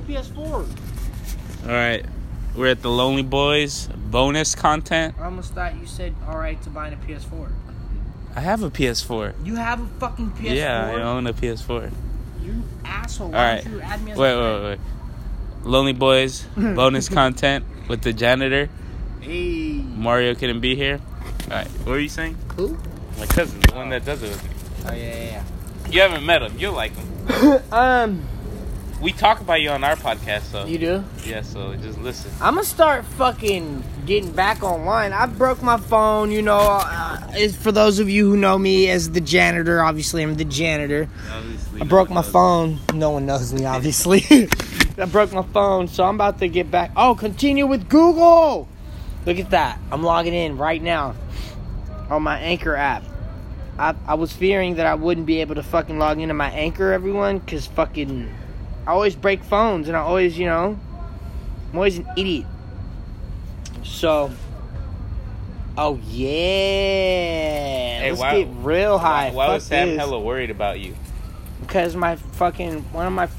PS4. All right, we're at the Lonely Boys bonus content. I almost thought you said all right to buying a PS4. I have a PS4. You have a fucking PS4? Yeah, I own a PS4. You asshole. Why All right. don't you add me as Wait. Lonely Boys bonus content with the janitor. Hey. Mario couldn't be here. All right, what were you saying? Who? My cousin, the one that does it with me. Oh, yeah. You haven't met him. You'll like him. We talk about you on our podcast, so. You do? Yeah, so just listen. I'm gonna start fucking getting back online. I broke my phone, you know. For those of you who know me as the janitor, obviously I'm the janitor. Obviously, I broke my phone. No one knows me, obviously. I broke my phone, so I'm about to get back. Oh, continue with Google. Look at that. I'm logging in right now on my Anchor app. I was fearing that I wouldn't be able to fucking log into my Anchor, everyone, because fucking I always break phones, and I always, you know, I'm always an idiot. So, oh yeah, Hey, let's get real high. Why Fuck was Sam this. hella worried about you? Because one of my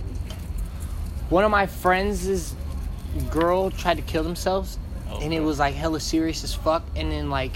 friends' girl tried to kill themselves, and it was like hella serious as fuck. And then like,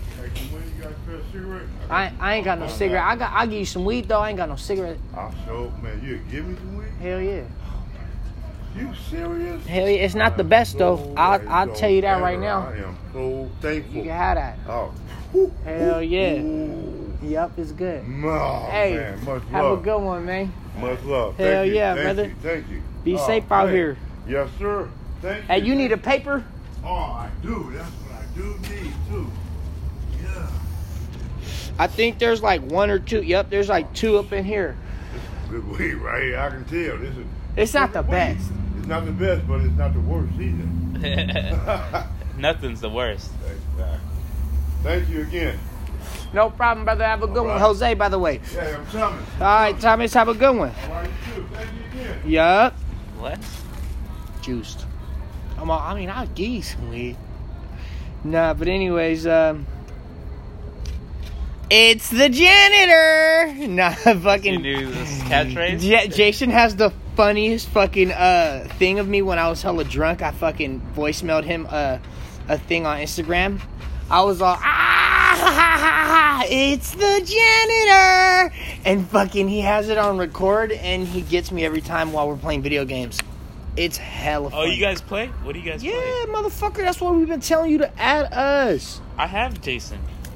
I ain't got no cigarette. I'll give you some weed though. I ain't got no cigarette. I'll show, man. You give me some weed? Hell yeah. You serious? Hell yeah. It's not the best though. I'll tell you that right now. I am so thankful. You can have that. Oh. Hell yeah. Ooh. Yup, it's good. Oh, Hey, man. Much have love. a good one, man. Much love. Hell Thank you. yeah, Thank brother. You. Thank you. Be safe out man. here. Yes, sir. Thank you. Hey, you need a paper? Oh, I do. That's what I do need, too. Yeah. I think there's like one or two. Yep, there's like two up in here. Good weed right here. I can tell. This is. It's not the weed. best. It's not the best, but it's not the worst either. Nothing's the worst. Exactly. Thank you again. No problem, brother. Have a good one. right. Jose, by the way. Yeah, I'm coming. All right, Thomas, have a good one. All right, you too. Thank you again. Yup. What? Juiced. I'll give you some weed. Nah, but anyways, it's the janitor. Nah, You fucking. knew this catchphrase? Jason has the funniest fucking thing of me when I was hella drunk. I fucking voicemailed him a thing on Instagram. I was all it's the janitor, and fucking he has it on record, and he gets me every time while we're playing video games. It's hella fun. Oh, you guys play? What do you guys play? Yeah, motherfucker. That's what we've been telling you to add us. I have Jason.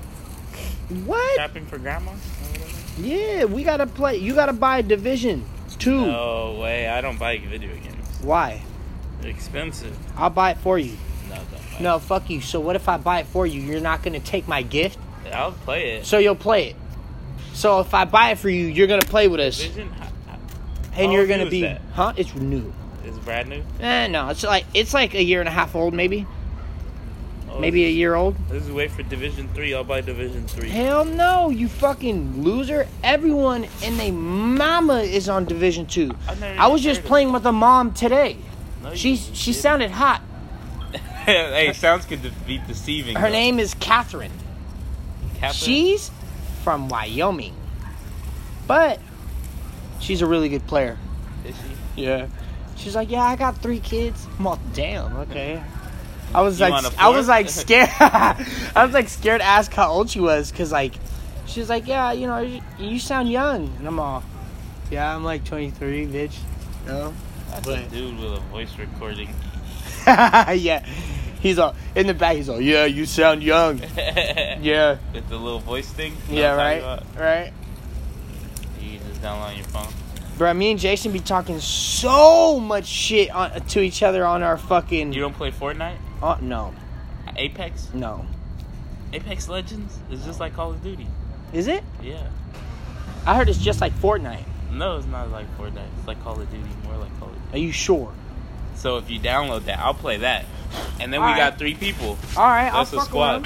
What? Trapping for Grandma? Yeah, we gotta play. You gotta buy Division 2. No way. I don't buy video games. Why? They're expensive. I'll buy it for you. No, don't buy No, fuck you. So what if I buy it for you? You're not gonna take my gift? it. I'll play it. So you'll play it. So if I buy it for you, you're gonna play with us, Vision? and how you're new gonna is be, that? huh? It's new. It's brand new? No, it's like a year and a half old, maybe Oh, a year old. This is wait for Division 3. I'll buy Division 3. Hell no, you fucking loser! Everyone and they mama is on Division 2. I've never I was even just heard of playing with a mom today. No, you She didn't. sounded hot. Hey, sounds could be deceiving. Her though. name is Catherine. Catherine? She's from Wyoming, but she's a really good player. Is she? Yeah. She's like, yeah, I got 3 kids. I'm all, damn, okay. I was You like, want a I was fourth? like scared. I was like scared to ask how old she was, cause like, she's like, yeah, you know, you sound young, and I'm all, yeah, I'm like 23, bitch. No. That's a dude with a voice recording. Yeah. He's all in the back. He's all, yeah, you sound young. Yeah. With the little voice thing. Yeah. Know what I'm Right. talking about? Right. You can just download on your phone. Bro, me and Jason be talking so much shit to each other on our fucking. You don't play Fortnite? No. Apex? No. Apex Legends is just like Call of Duty. Is it? Yeah. I heard it's just like Fortnite. No, it's not like Fortnite. It's like Call of Duty. More like Call of Duty. Are you sure? So if you download that, I'll play that. And then All we right. got 3 people. All right, That's I'll a fuck squad.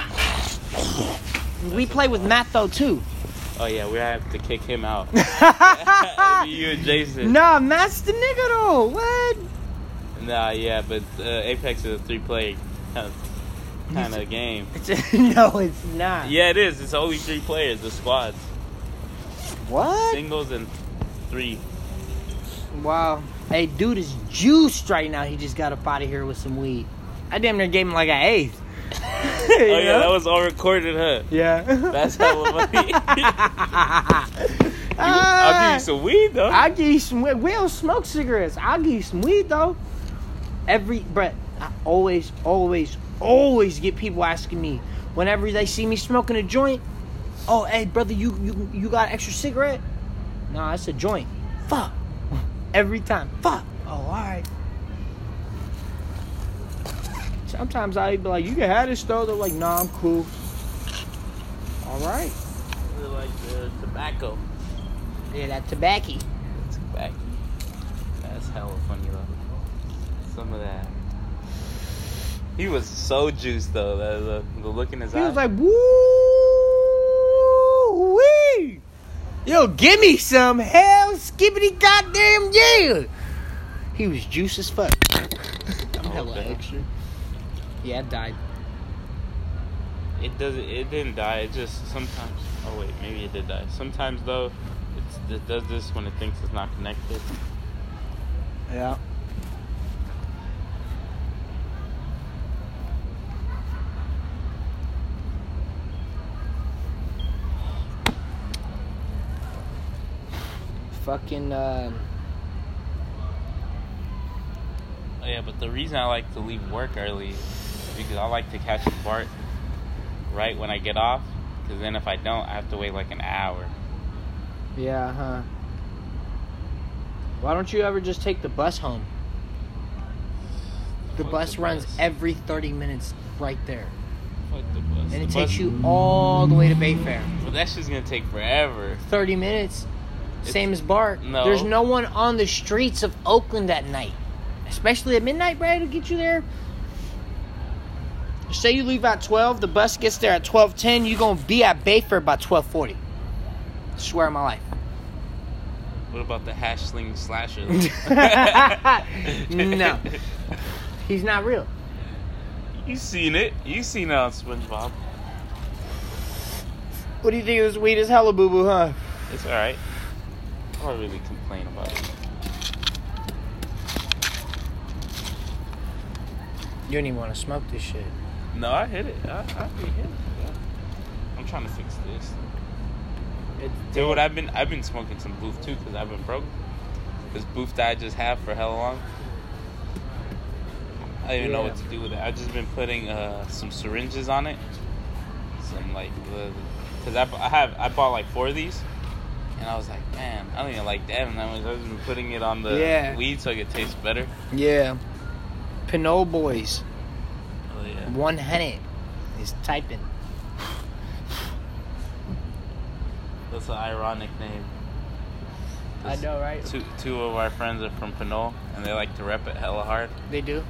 with him. We play with Matt though too. Oh yeah, we have to kick him out. It'd be you and Jason. Nah, Matt's the nigga though. What? Nah, yeah, but Apex is a 3-player kind of game. No, it's not. Yeah, it is. It's only 3 players, the squads. What? Singles and 3. Wow. Hey, dude is juiced right now. He just got up out of here with some weed. I damn near gave him like an eighth. Oh yeah, that was all recorded, huh? Yeah. That's hella funny. I'll give you some weed though. I'll give you some weed. We don't smoke cigarettes. I'll give you some weed though. Brett, I always get people asking me whenever they see me smoking a joint. Oh, hey brother, you got an extra cigarette? No, it's a joint. Fuck. Every time. Fuck. Oh, all right. Sometimes I be like, you can have this though. They're like, nah, I'm cool. All right. They're like the tobacco. Yeah, that tobacco. Tobacco. That's hella funny though. Some of that. He was so juiced though. The look in his eye. He was like, woo wee. Yo, give me some hell skippity goddamn yeah. He was juice as fuck. I'm hella extra. Yeah, it died. It didn't die. It just sometimes. Oh wait, maybe it did die. Sometimes though, it does this when it thinks it's not connected. Yeah. Fucking. Oh yeah, but the reason I like to leave work early is because I like to catch the BART right when I get off. Because then if I don't, I have to wait like an hour. Yeah, huh? Why don't you ever just take the bus home? The bus runs every 30 minutes right there. Fuck the bus. And it takes you all the way to Bayfair. But that shit's gonna take forever. 30 minutes. Same as BART. No. There's no one on the streets of Oakland at night. Especially at midnight, Brad, to get you there. Say you leave at 12, the bus gets there at 12:10, you're going to be at Bayfair by 12:40. Swear on my life. What about the hash sling slasher? No. He's not real. You seen it. You seen it on SpongeBob. What do you think of this weed is hella boo-boo, huh? It's alright. I don't really complain about it. You don't even want to smoke this shit. No, I hit it. I hit it. Yeah. I'm trying to fix this. Dude, I've been smoking some booth too because I've been broke. This booth that I just have for hella long. I don't even know what to do with it. I've just been putting some syringes on it. Some like, because I bought like 4 of these. And I was like, man, I don't even like that much. I've just been putting it on the weed so it tastes better. Yeah. Pinot Boys. Oh, yeah. 100 is typing. That's an ironic name. I know, right? Two of our friends are from Pinot, and they like to rep it hella hard. They do?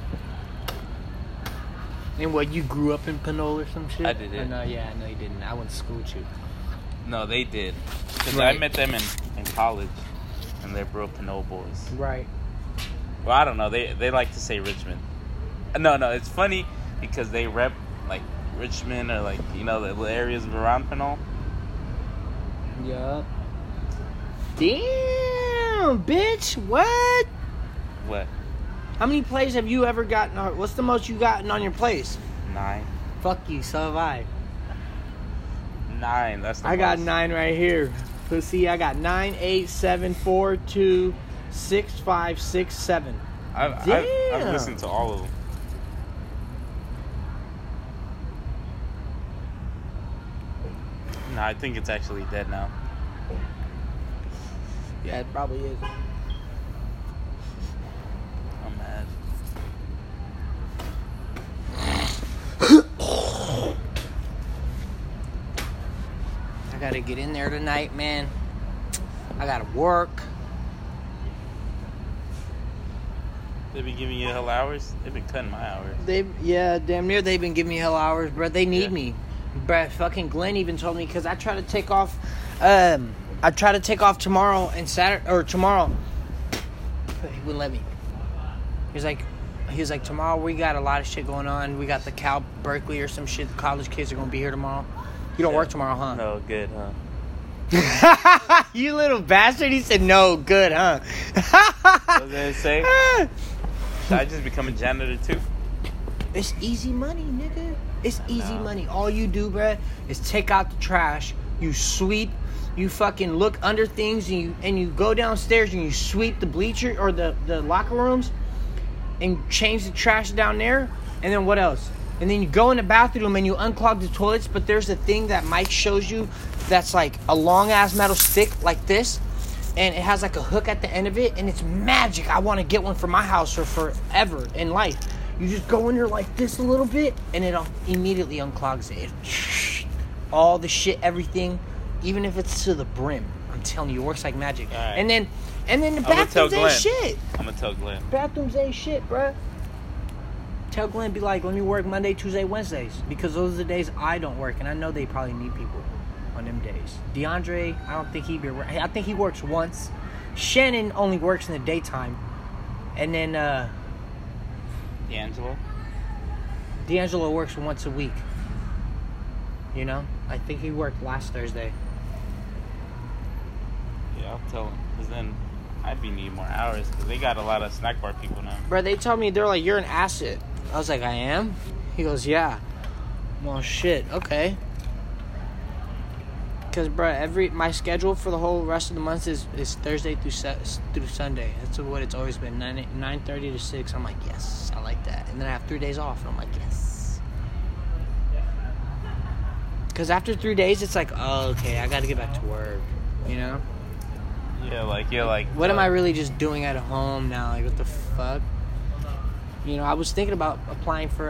And what, you grew up in Pinot or some shit? I did it. No, yeah, no, you didn't. I went to school with you. No, they did. Because Right. I met them in college, and they're real Pinot boys. Right. Well, I don't know. They like to say Richmond. No, it's funny because they rep like Richmond or like, you know, the areas around Pinot. Yup. Damn, bitch. What? What? How many plays have you ever gotten? What's the most you gotten on your plays? 9. Fuck you, so have I. 9. That's the I got most. 9 right here. Pussy, I got 9, 8, 7, 4, 2, 6, 5, 6, 7. I've listened to all of them. No, I think it's actually dead now. Yeah, it probably is. I'm mad. I gotta get in there tonight, man. I gotta work. They've been giving you hell hours? They've been cutting my hours. Damn near they've been giving me hell hours, bro. They need Yeah. me. Bro, fucking Glenn even told me, because I try to take off, tomorrow and Saturday, or tomorrow. He wouldn't let me. He was like, tomorrow we got a lot of shit going on. We got the Cal Berkeley or some shit. The college kids are gonna be here tomorrow. You don't work tomorrow, huh? No, good, huh? You little bastard. He said, no, good, huh? What did they say? Should I just become a janitor too? It's easy money, nigga. It's easy know. money. All you do, bruh, is take out the trash. You sweep. You fucking look under things, and you go downstairs and you sweep the bleacher or the locker rooms and change the trash down there. And then what else? And then you go in the bathroom and you unclog the toilets, but there's a thing that Mike shows you that's like a long-ass metal stick like this, and it has like a hook at the end of it, and it's magic. I want to get one for my house or forever in life. You just go in there like this a little bit, and it immediately unclogs it. All the shit, everything, even if it's to the brim. I'm telling you, it works like magic. Right. And then the bathrooms ain't shit. I'm gonna tell Glenn. Bathrooms ain't shit, bruh. Tell Glenn, be like, let me work Monday, Tuesday, Wednesdays. Because those are the days I don't work. And I know they probably need people on them days. DeAndre, I don't think he'd be... I think he works once. Shannon only works in the daytime. And then, D'Angelo works once a week. You know? I think he worked last Thursday. Yeah, I'll tell him. Because then I'd be needing more hours. Because they got a lot of snack bar people now. Bro, they told me, they're like, you're an asset. I was like, I am? He goes, yeah. Well, shit, okay. Because, bro, my schedule for the whole rest of the month is Thursday through Sunday. That's what it's always been, 9:30 to 6. I'm like, yes, I like that. And then I have 3 days off, and I'm like, yes. Because after 3 days, it's like, oh, okay, I got to get back to work, you know? Yeah, like, you're like... What am I really just doing at home now? Like, what the fuck? You know, I was thinking about applying for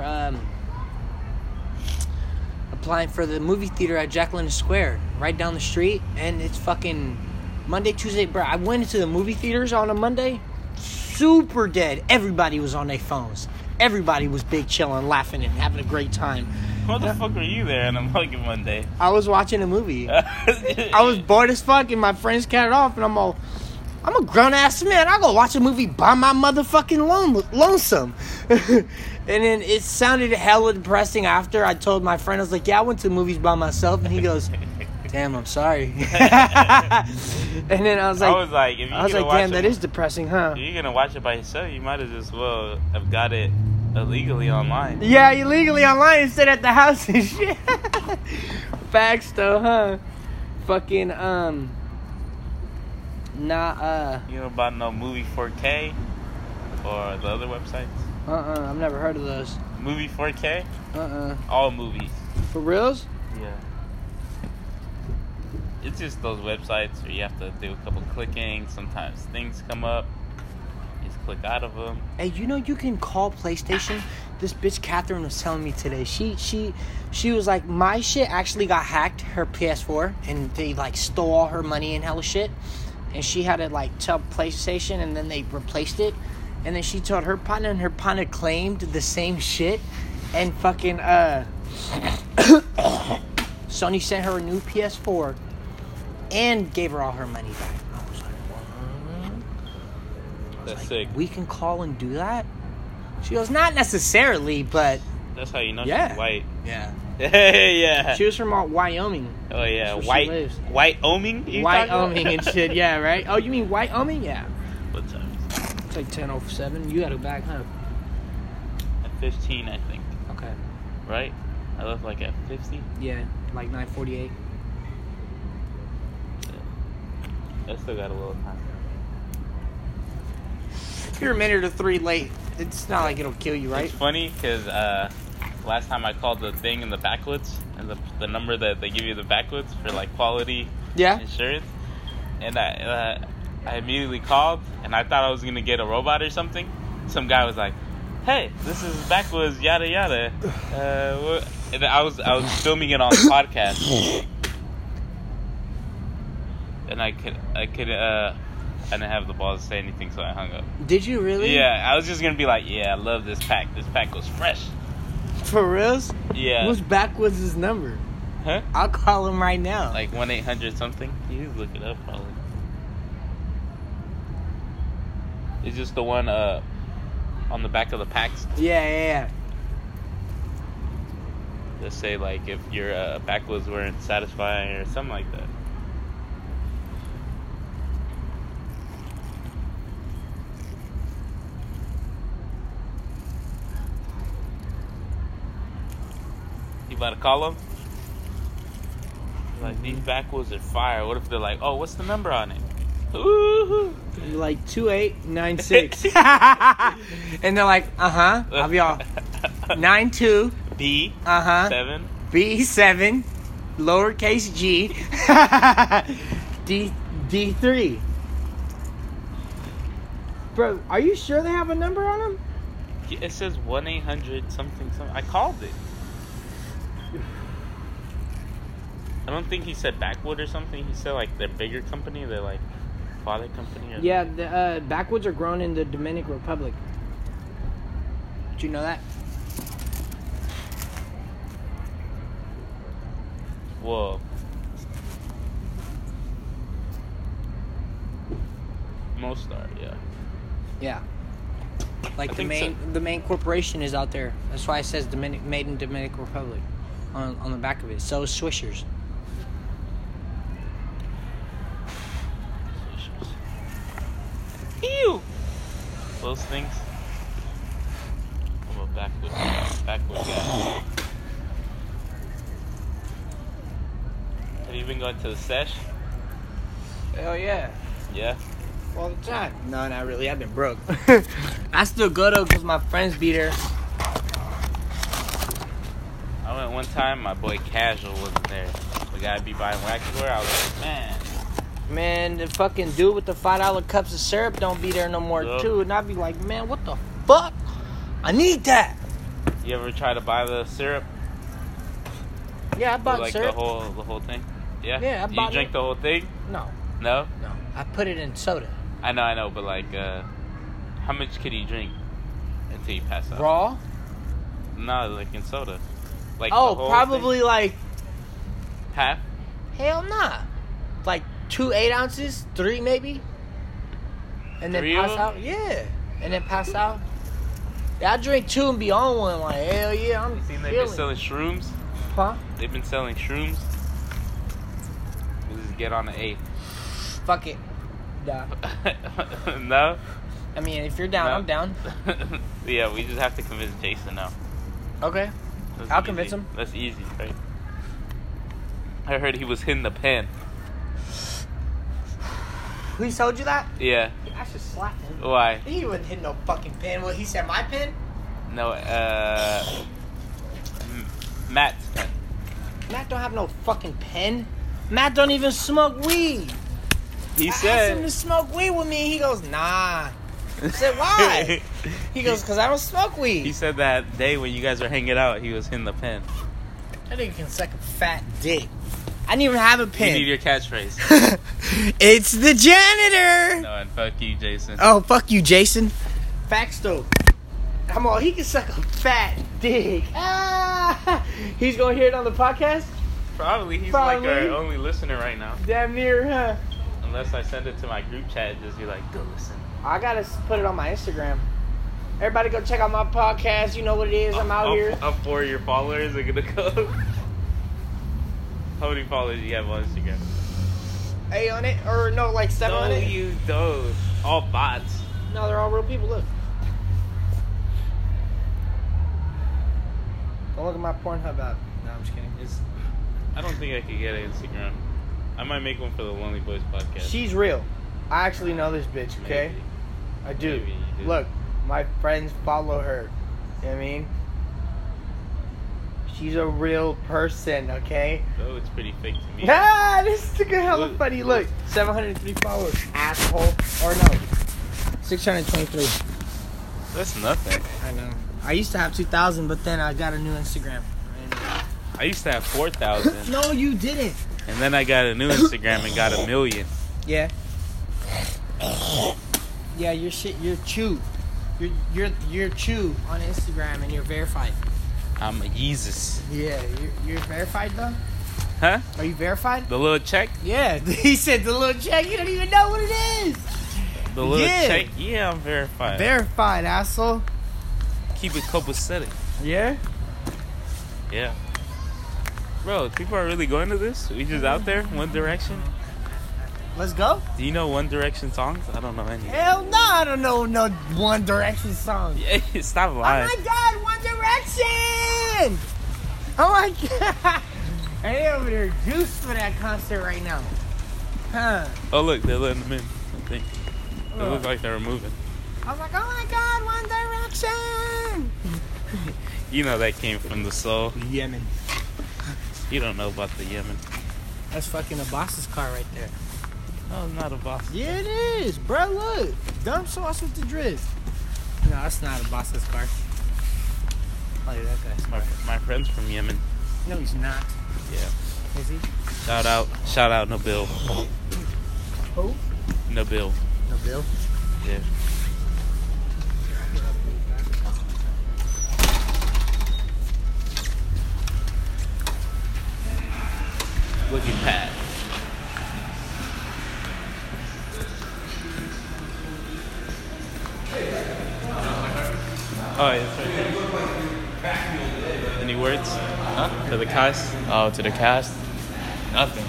the movie theater at Jacqueline Square, right down the street, and it's fucking Monday, Tuesday, bro. I went into the movie theaters on a Monday, super dead. Everybody was on their phones. Everybody was big chilling, laughing, and having a great time. What the fuck were you there on a fucking Monday? I was watching a movie. I was bored as fuck, and my friends counted off, and I'm a grown-ass man. I go watch a movie by my motherfucking lonesome. And then it sounded hella depressing after. I told my friend, I was like, yeah, I went to the movies by myself. And he goes, damn, I'm sorry. And then I was like, damn, that is depressing, huh? If you're going to watch it by yourself, you might have just well have got it illegally online. Yeah, illegally online instead at the house and shit. Facts, though, huh? Fucking, You know about no Movie 4K or the other websites? I've never heard of those. Movie 4K? All movies. For reals? Yeah. It's just those websites where you have to do a couple clicking. Sometimes things come up. You just click out of them. Hey, you know you can call PlayStation? This bitch Catherine was telling me today. She was like, my shit actually got hacked, her PS4, and they like stole all her money and hella shit. And she had to like tell PlayStation, and then they replaced it. And then she told her partner, and her partner claimed the same shit. And fucking Sony sent her a new PS4 and gave her all her money back. I was like, what? That's sick. We can call and do that? She goes, not necessarily, but That's how you know yeah. she's white. Yeah. Yeah. She was from Wyoming. Oh yeah, That's where she lives. Wyoming. Wyoming and shit. Yeah, right. Oh, you mean Wyoming? Yeah. What's up? It's like 10:07. You gotta go back, huh? At 15, I think. Okay. Right? I left like at 50. Yeah, like 9:48. I still got a little time. If you're a minute or 3 late, it's not like it'll kill you, right? It's funny because last time I called the thing in the backwoods, and the number that they give you the backwoods for like quality insurance, and I immediately called, and I thought I was gonna get a robot or something. Some guy was like, "Hey, this is backwoods, yada yada," and I was filming it on the podcast, and I didn't have the balls to say anything, so I hung up. Did you really? Yeah, I was just gonna be like, "Yeah, I love this pack. This pack was fresh." For reals? Yeah. What's Backwoods' number? Huh? I'll call him right now. Like 1-800 something. You just look it up probably. It's just the one on the back of the packs. Yeah. Let's say like if your backwoods weren't satisfying or something like that. about to call them? Like, these backwoods are fire. What if they're like, oh, what's the number on it? Ooh. Like 2896. And they're like, I'll be all 92 B. Uh-huh. 7. B7 lowercase g D3. Bro, are you sure they have a number on them? It says 1-800 something. I called it. I don't think he said Backwood or something. He said like their bigger company, their like father company. Or Yeah, the Backwoods are grown in the Dominican Republic. Did you know that? Whoa. Most are, yeah. Yeah. Like I the think the main corporation is out there. That's why it says made in Dominican Republic on the back of it. So is Swishers. Ew. Those things. I'm a backward guy. Have you been going to the sesh? Hell yeah. Yeah. All the time. No, not really. I've been broke. I still go to because my friends be there. I went one time, my boy Casual wasn't there. The guy be buying waxwear. I was like, Man, the fucking dude with the $5 cups of syrup don't be there no more, Yup. too. And I'd be like, man, what the fuck? I need that. you ever try to buy the syrup? Yeah, I bought Like syrup. the whole thing? Yeah? Yeah, I You bought drink it. the whole thing? No, No? I put it in soda. I know, but like, how much could you drink until you pass out? Raw? No, like in soda. Like the Oh, whole probably thing? like, Half? hell nah. Like 2 8 ounces, 3 maybe. And then 3 of pass them? out. Yeah. And then pass out. Yeah, I drink 2 and be on one. Like, hell yeah, I'm You seen they've feeling. been selling shrooms? Huh? They've been selling shrooms? We'll just get on the 8th. Fuck it. Nah. No? I mean, if you're down, No. I'm down. Yeah, we just have to convince Jason now. Okay. That's I'll easy. convince him. That's easy, right? I heard he was hitting the pen. Who told you that? Yeah. I should slap him. Why? He wouldn't hit no fucking pen. Well, he said my pen? No, Matt's pen. Matt don't have no fucking pen. Matt don't even smoke weed. He I asked him to said. smoke weed with me. He goes, nah. I said, why? He goes, because I don't smoke weed. He said that day when you guys were hanging out, he was hitting the pen. That nigga can suck a fat dick. I didn't even have a We pen. need your catchphrase. It's the janitor. No, and fuck you, Jason. Oh, fuck you, Jason. Facts, though. Come on, he can suck a fat dick. Ah, he's going to hear it on the podcast? Probably. He's Probably. like our only listener right now. Damn near, huh? Unless I send it to my group chat, just be like, go listen. I got to put it on my Instagram. Everybody go check out my podcast. You know what it is. I'm out here. Up for your followers are gonna go. How many followers do you have on Instagram? 8 on it? Or no, like 7 on No, it? you don't. All bots. No, they're all real people. Look. Don't look at my Pornhub app. No, I'm just kidding. I don't think I could get an Instagram. I might make one for the Lonely Boys podcast. She's real. I actually know this bitch, okay? Maybe. I do. Maybe you do. Look, my friends follow her. You know what I mean? She's a real person, okay? That looks pretty fake to me. Ah, this is hella Look, funny. Look, 703 followers. Asshole. Or no, 623. That's nothing. I know. I used to have 2,000, but then I got a new Instagram. I used to have 4,000. No, you didn't. And then I got a new Instagram and got 1 million. Yeah. Yeah, you're shit. You're Chew. You're Chew on Instagram and you're verified. I'm a Jesus. Yeah, you're verified though. Huh? Are you verified? The little check? Yeah, he said the little check. You don't even know what it is. The little Yeah. check? Yeah, I'm verified. Verified, asshole. Keep it copacetic. Yeah. Yeah. Bro, people are really going to this? We just out there? One Direction? Let's go. Do you know One Direction songs? I don't know any. Hell no, I don't know no One Direction song. Yeah, stop Oh lying. my God, One Direction! Oh my god! And they over there juiced for that concert right now. Huh. Oh look, they're letting them in. I think they look like they're moving. I was like, oh my god, One Direction! You know that came from the soul. Yemen. You don't know about the Yemen. That's fucking a boss's car right there. No, it's not a boss. Yeah, it is, bro. Look, dump sauce with the drift. No, that's not a boss's car. Oh, yeah, that guy's car. My friend's from Yemen. No, he's not. Yeah. Is he? Shout out Nabil. Who? Nabil. No, Bill. Yeah. Look at Pat. Oh, yeah, that's right. Any words? Huh? To the cast? Oh, to the cast? Nothing.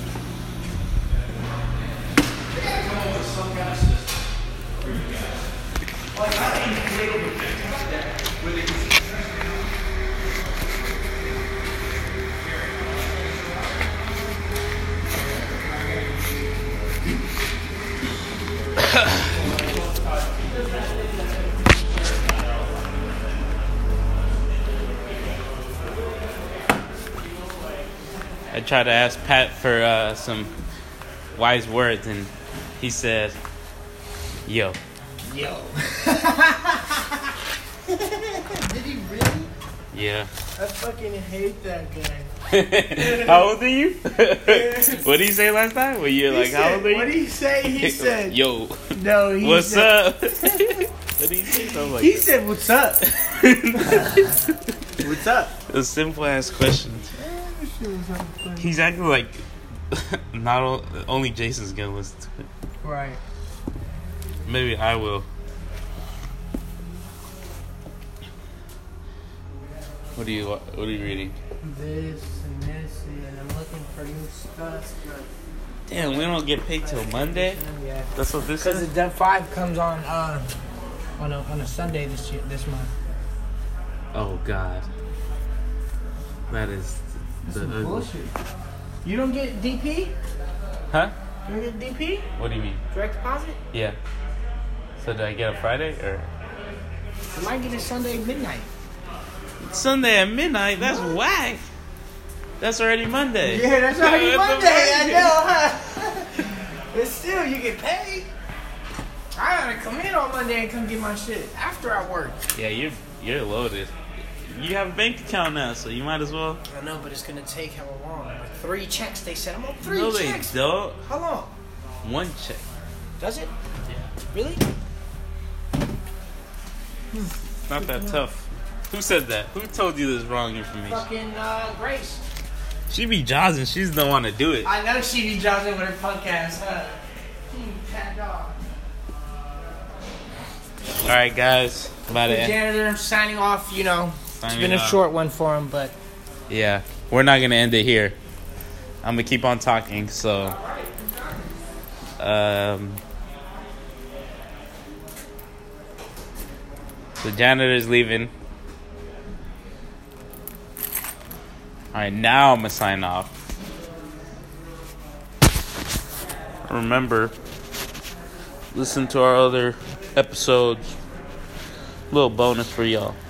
I tried to ask Pat for some wise words, and he said, "Yo." Yo. Did he really? Yeah. I fucking hate that guy. How old are you? What did he say last time? When you were like, how old are you? What did he say? He said, "Yo, no, he what's said, up?" What did he say? Something like He that. said, what's up? What's up? A simple ass question. He's acting like only Jason's gonna listen to it. Right. Maybe I will. What are you reading? This and this, and I'm looking for new stuff. Damn, we don't get paid till Monday. Yeah. That's what this Because is. the Dev 5 comes on a Sunday this month. Oh God, that is the Some ugly. bullshit. You don't get DP? Huh? You don't get DP? What do you mean? Direct deposit? Yeah. So do I get a Friday or You might get it Sunday midnight. Sunday at midnight? That's whack. That's already Monday. Yeah, that's already That's Monday. I amazing. know, huh? But still, you get paid. I gotta come in on Monday and come get my shit after I work. Yeah, you're loaded. You have a bank account now, so you might as well. I know, but it's gonna take how long? Like 3 checks. They said I'm on 3 No, checks. they don't. How long? 1 check. Does it? Yeah. Really? Not that tough. Who said that? Who told you this wrong information? Fucking Grace. She be jazzing. She just don't want to do it. I know she be jogging with her punk ass, huh? Cat dog. All right, guys. About The it. janitor signing off. You know, it's Signing been a off. short one for him, but Yeah, we're not gonna end it here. I'm gonna keep on talking. So, the janitor's leaving. All right, now I'm gonna sign off. Remember, listen to our other episodes. Little bonus for y'all.